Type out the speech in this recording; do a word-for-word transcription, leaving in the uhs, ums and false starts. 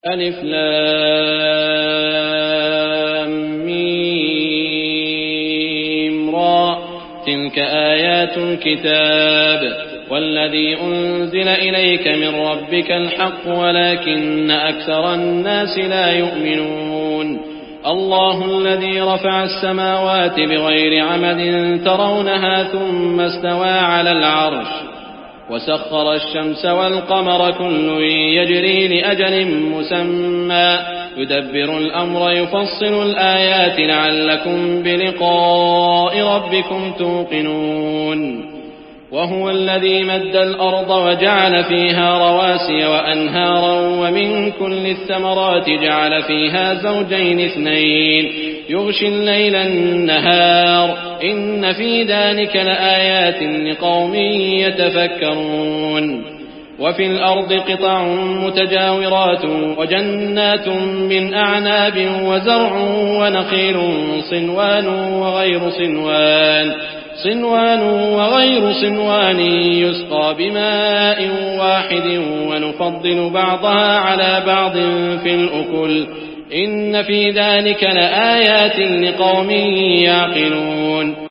ألف لام ميم را تلك آيات الكتاب والذي أنزل إليك من ربك الحق ولكن أكثر الناس لا يؤمنون الله الذي رفع السماوات بغير عمد ترونها ثم استوى على العرش وسخر الشمس والقمر كل يجري لأجل مسمى يدبر الأمر يفصل الآيات لعلكم بلقاء ربكم توقنون وهو الذي مد الأرض وجعل فيها رواسي وأنهارا ومن كل الثمرات جعل فيها زوجين اثنين يغشي الليل النهار إن في ذلك لآيات لقوم يتفكرون وفي الأرض قطع متجاورات وجنات من أعناب وزرع ونخيل صنوان وغير صنوان صنوان وغير صنوان يسقى بماء واحد ونفضل بعضها على بعض في الأكل إن في ذلك لآيات لقوم يعقلون